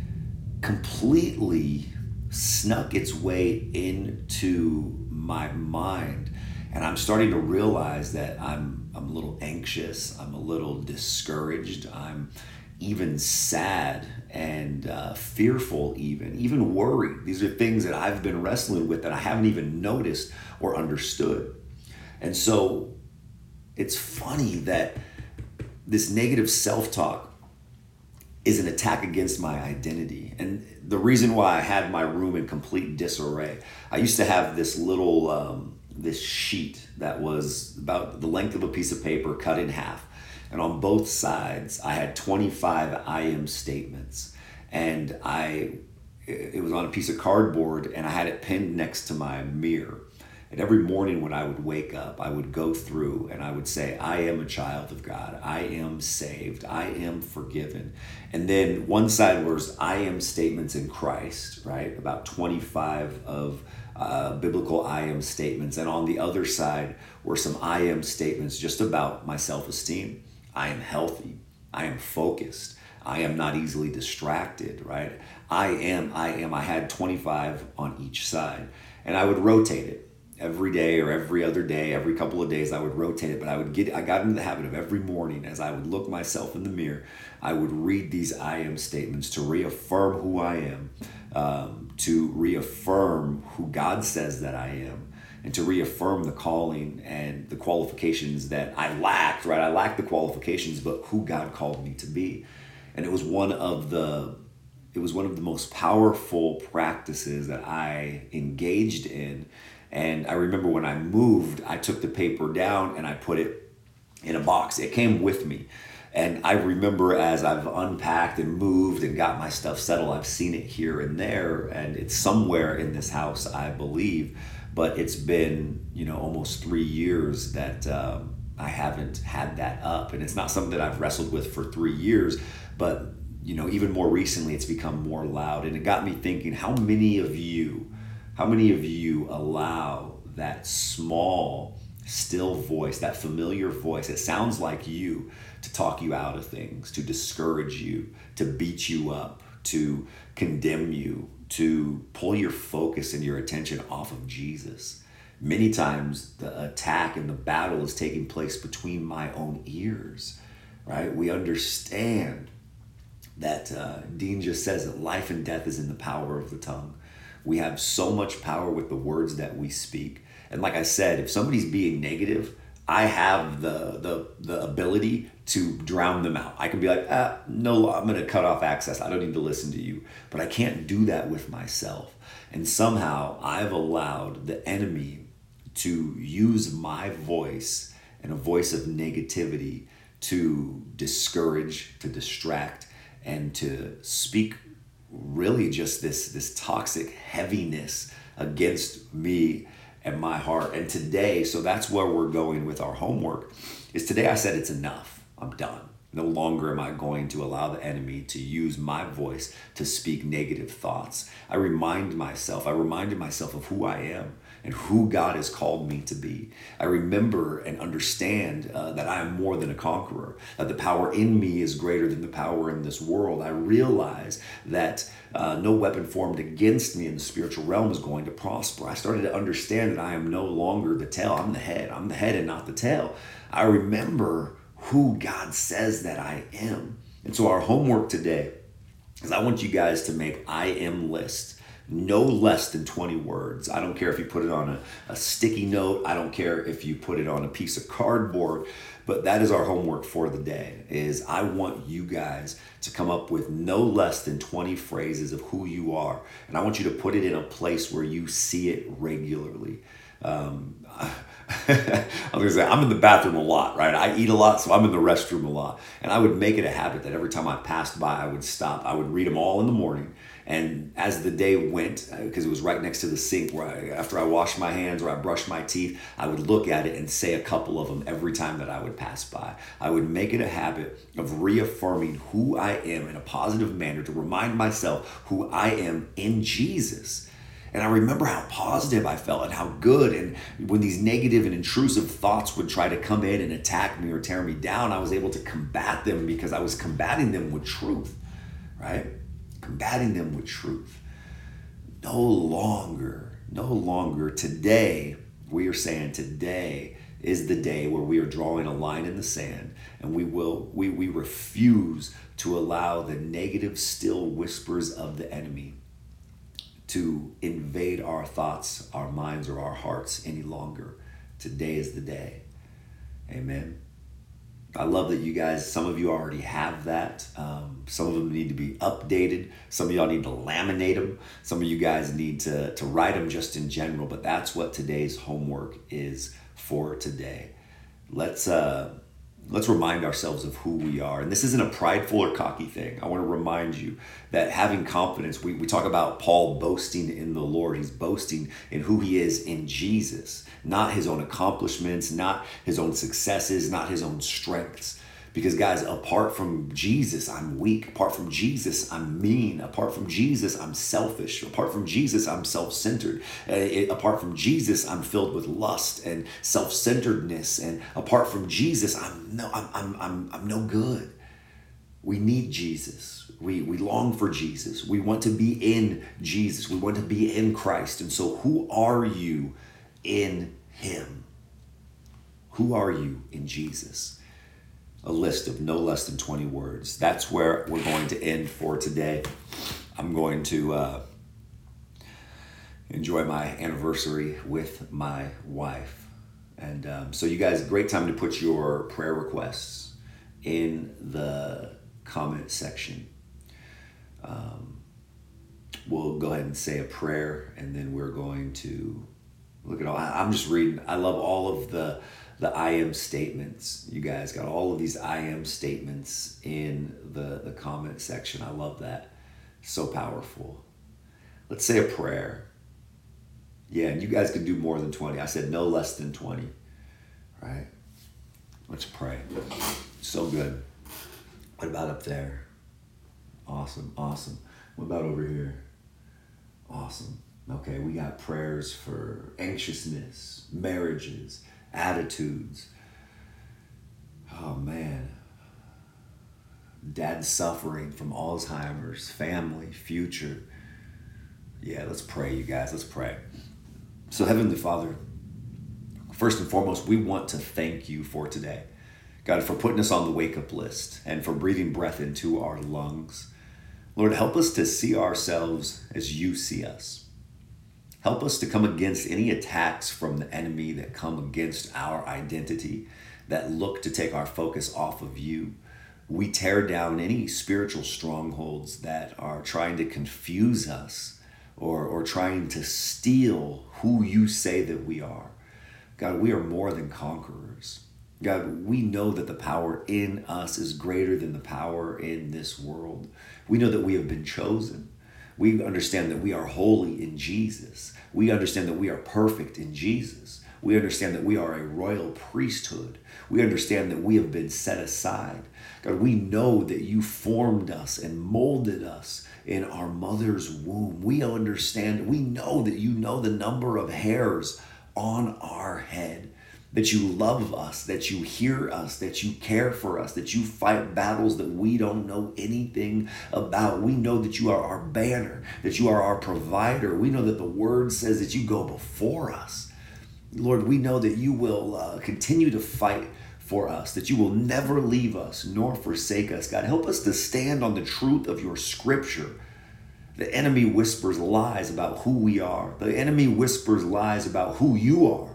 completely snuck its way into my mind. And I'm starting to realize that I'm I'm a little anxious, I'm a little discouraged, I'm even sad and uh, fearful, even, even worried. These are things that I've been wrestling with that I haven't even noticed or understood. And so it's funny that this negative self-talk is an attack against my identity. And the reason why I had my room in complete disarray, I used to have this little, um, this sheet that was about the length of a piece of paper cut in half. And on both sides, I had twenty-five I am statements. And I, it was on a piece of cardboard, and I had it pinned next to my mirror. And every morning when I would wake up, I would go through and I would say, I am a child of God. I am saved. I am forgiven. And then one side was I am statements in Christ, right? About twenty-five of uh, biblical I am statements. And on the other side were some I am statements just about my self-esteem. I am healthy. I am focused. I am not easily distracted, right? I am, I am. I had twenty-five on each side. And I would rotate it. Every day or every other day, every couple of days, I would rotate it. But I would get, I got into the habit of every morning as I would look myself in the mirror, I would read these I am statements to reaffirm who I am, um, to reaffirm who God says that I am. and to reaffirm the calling and the qualifications that I lacked, right? I lacked the qualifications, but who God called me to be. And it was one of the it was one of the most powerful practices that I engaged in. And I remember when I moved, I took the paper down and I put it in a box. It came with me. And I remember as I've unpacked and moved and got my stuff settled, I've seen it here and there, and it's somewhere in this house, I believe. But it's been, you know, almost three years that um, I haven't had that up. And it's not something that I've wrestled with for three years, but, you know, even more recently, it's become more loud. And it got me thinking, how many of you, how many of you allow that small, still voice, that familiar voice, it sounds like you, to talk you out of things, to discourage you, to beat you up, to condemn you, to pull your focus and your attention off of Jesus? Many times the attack and the battle is taking place between my own ears, right? We understand that uh, Dean just says that life and death is in the power of the tongue. We have so much power with the words that we speak. And like I said, if somebody's being negative, I have the the the ability to drown them out. I can be like, ah, no, I'm going to cut off access. I don't need to listen to you. But I can't do that with myself. And somehow I've allowed the enemy to use my voice and a voice of negativity to discourage, to distract, and to speak really just this, this toxic heaviness against me and my heart. And today, so that's where we're going with our homework, is today I said it's enough. I'm done. No longer am I going to allow the enemy to use my voice to speak negative thoughts. I remind myself, I reminded myself of who I am and who God has called me to be. I remember and understand uh, that I am more than a conqueror, that the power in me is greater than the power in this world. I realize that uh, no weapon formed against me in the spiritual realm is going to prosper. I started to understand that I am no longer the tail. I'm the head. I'm the head and not the tail. I remember who God says that I am. And so our homework today is I want you guys to make I am list. No less than twenty words. I don't care if you put it on a, a sticky note. I don't care if you put it on a piece of cardboard. But that is our homework for the day, is I want you guys to come up with no less than twenty phrases of who you are. And I want you to put it in a place where you see it regularly. Um, I was gonna say, I'm in the bathroom a lot, right? I eat a lot, so I'm in the restroom a lot. And I would make it a habit that every time I passed by, I would stop. I would read them all in the morning. And as the day went, because it was right next to the sink, where I, after I washed my hands or I brushed my teeth, I would look at it and say a couple of them every time that I would pass by. I would make it a habit of reaffirming who I am in a positive manner, to remind myself who I am in Jesus. And I remember how positive I felt and how good. And when these negative and intrusive thoughts would try to come in and attack me or tear me down, I was able to combat them because I was combating them with truth, right? Combating them with truth. No longer, no longer. Today, we are saying today is the day where we are drawing a line in the sand, and we will, we, we refuse to allow the negative, still whispers of the enemy to invade our thoughts, our minds, or our hearts any longer. Today is the day. Amen. I love that you guys, some of you already have that. Um, some of them need to be updated. Some of y'all need to laminate them. Some of you guys need to, to write them just in general. But that's what today's homework is for today. Let's uh, let's remind ourselves of who we are. And this isn't a prideful or cocky thing. I want to remind you that having confidence, we, we talk about Paul boasting in the Lord. He's boasting in who he is in Jesus, not his own accomplishments, not his own successes, not his own strengths. Because guys, apart from Jesus, I'm weak. Apart from Jesus, I'm mean. Apart from Jesus, I'm selfish. Apart from Jesus, I'm self-centered. Uh, it, apart from Jesus, I'm filled with lust and self-centeredness. And apart from Jesus, I'm no, I'm, I'm, I'm, I'm no good. We need Jesus. We, we long for Jesus. We want to be in Jesus. We want to be in Christ. And so who are you in him? Who are you in Jesus? A list of no less than twenty words. That's where we're going to end for today. I'm going to uh, enjoy my anniversary with my wife. And um, so you guys, great time to put your prayer requests in the comment section. Um, we'll go ahead and say a prayer, and then we're going to look at all. I'm just reading. I love all of the the I am statements. You guys got all of these I am statements in the, the comment section. I love that. So powerful. Let's say a prayer. Yeah, and you guys can do more than twenty. I said no less than twenty. Right? Let's pray. So good. What about up there? Awesome, awesome. What about over here? Awesome. Okay, we got prayers for anxiousness, marriages, attitudes. Oh man. Dad suffering from Alzheimer's, family, future. Yeah, let's pray, you guys. Let's pray. So, Heavenly Father, first and foremost, we want to thank you for today. God, for putting us on the wake-up list and for breathing breath into our lungs. Lord, help us to see ourselves as you see us. Help us to come against any attacks from the enemy that come against our identity, that look to take our focus off of you. We tear down any spiritual strongholds that are trying to confuse us or, or trying to steal who you say that we are. God, we are more than conquerors. God, we know that the power in us is greater than the power in this world. We know that we have been chosen. We understand that we are holy in Jesus. We understand that we are perfect in Jesus. We understand that we are a royal priesthood. We understand that we have been set aside. God, we know that you formed us and molded us in our mother's womb. We understand, we know that you know the number of hairs on our head, that you love us, that you hear us, that you care for us, that you fight battles that we don't know anything about. We know that you are our banner, that you are our provider. We know that the word says that you go before us. Lord, we know that you will uh, continue to fight for us, that you will never leave us nor forsake us. God, help us to stand on the truth of your scripture. The enemy whispers lies about who we are. The enemy whispers lies about who you are.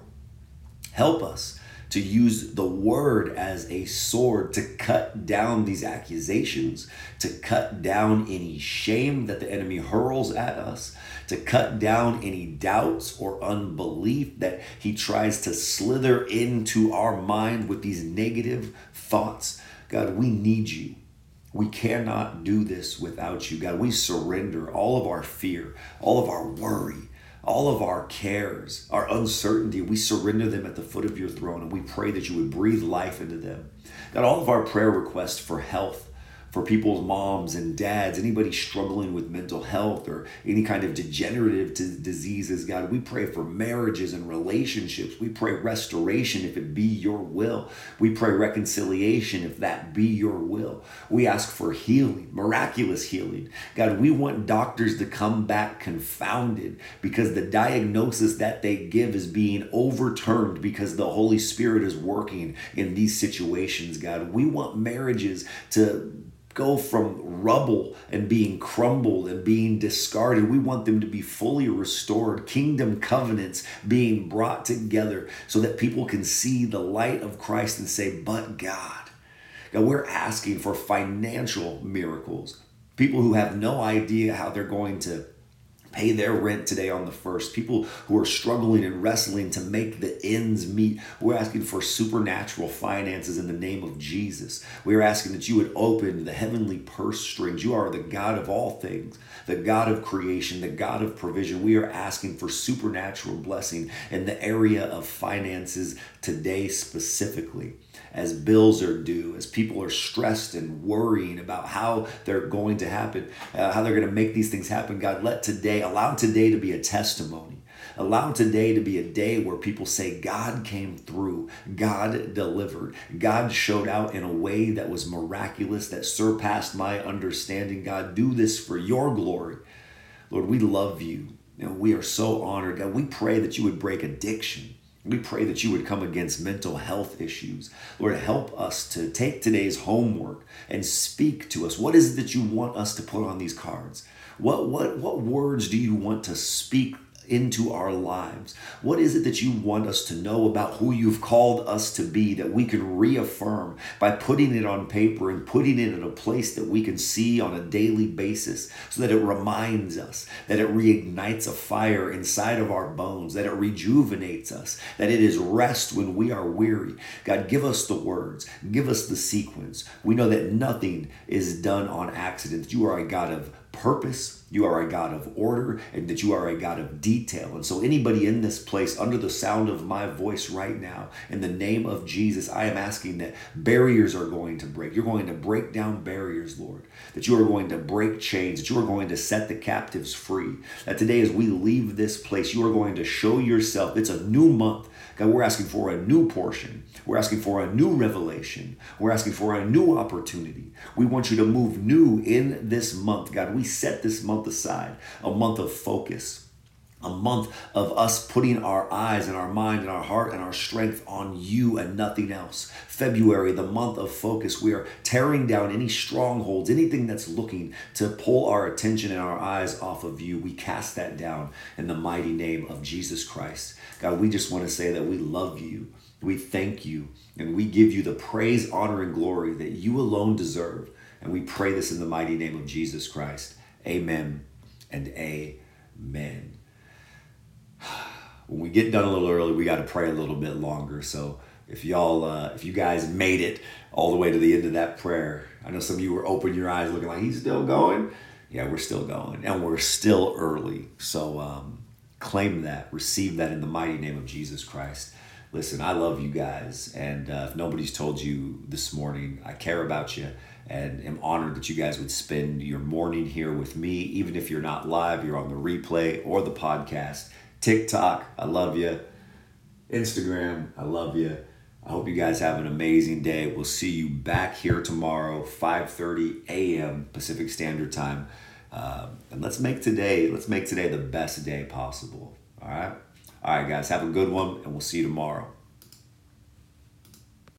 Help us to use the word as a sword to cut down these accusations, to cut down any shame that the enemy hurls at us, to cut down any doubts or unbelief that he tries to slither into our mind with these negative thoughts. God, we need you. We cannot do this without you. God, we surrender all of our fear, all of our worry, all of our cares, our uncertainty. We surrender them at the foot of your throne, and we pray that you would breathe life into them. God, all of our prayer requests for health, for people's moms and dads, anybody struggling with mental health or any kind of degenerative t- diseases, God, we pray for marriages and relationships. We pray restoration if it be your will. We pray reconciliation if that be your will. We ask for healing, miraculous healing. God, we want doctors to come back confounded because the diagnosis that they give is being overturned because the Holy Spirit is working in these situations, God. We want marriages to go from rubble and being crumbled and being discarded. We want them to be fully restored, kingdom covenants being brought together so that people can see the light of Christ and say, but God. God, we're asking for financial miracles. People who have no idea how they're going to pay their rent today on the first. People who are struggling and wrestling to make the ends meet. We're asking for supernatural finances in the name of Jesus. We're asking that you would open the heavenly purse strings. You are the God of all things, the God of creation, the God of provision. We are asking for supernatural blessing in the area of finances today specifically. As bills are due, as people are stressed and worrying about how they're going to happen, uh, how they're going to make these things happen. God, let today, allow today to be a testimony. Allow today to be a day where people say, God came through, God delivered, God showed out in a way that was miraculous, that surpassed my understanding. God, do this for your glory. Lord, we love you, and we are so honored. God, we pray that you would break addiction. We pray that you would come against mental health issues. Lord, help us to take today's homework and speak to us. What is it that you want us to put on these cards? What, what, what words do you want to speak into our lives? What is it that you want us to know about who you've called us to be that we can reaffirm by putting it on paper and putting it in a place that we can see on a daily basis so that it reminds us, that it reignites a fire inside of our bones, that it rejuvenates us, that it is rest when we are weary? God, give us the words, give us the sequence. We know that nothing is done on accident. You are a God of purpose, you are a God of order, and that you are a God of detail. And so anybody in this place under the sound of my voice right now, in the name of Jesus, I am asking that barriers are going to break. You're going to break down barriers, Lord, that you are going to break chains, that you are going to set the captives free, that today as we leave this place, you are going to show yourself. It's a new month. God, we're asking for a new portion. We're asking for a new revelation. We're asking for a new opportunity. We want you to move new in this month. God, we set this month aside, a month of focus, a month of us putting our eyes and our mind and our heart and our strength on you and nothing else. February, the month of focus, we are tearing down any strongholds, anything that's looking to pull our attention and our eyes off of you. We cast that down in the mighty name of Jesus Christ. God, we just want to say that we love you. We thank you, and we give you the praise, honor, and glory that you alone deserve. And we pray this in the mighty name of Jesus Christ. Amen and amen. When we get done a little early, we got to pray a little bit longer. So if y'all, uh, if you guys made it all the way to the end of that prayer, I know some of you were opening your eyes looking like, he's still going. Yeah, we're still going, and we're still early. So um, claim that, receive that in the mighty name of Jesus Christ. Listen, I love you guys, and uh, if nobody's told you this morning, I care about you and am honored that you guys would spend your morning here with me, even if you're not live, you're on the replay or the podcast. TikTok, I love you. Instagram, I love you. I hope you guys have an amazing day. We'll see you back here tomorrow, five thirty a.m. Pacific Standard Time. Uh, and let's make today, let's make today the best day possible, all right? All right, guys, have a good one, and we'll see you tomorrow.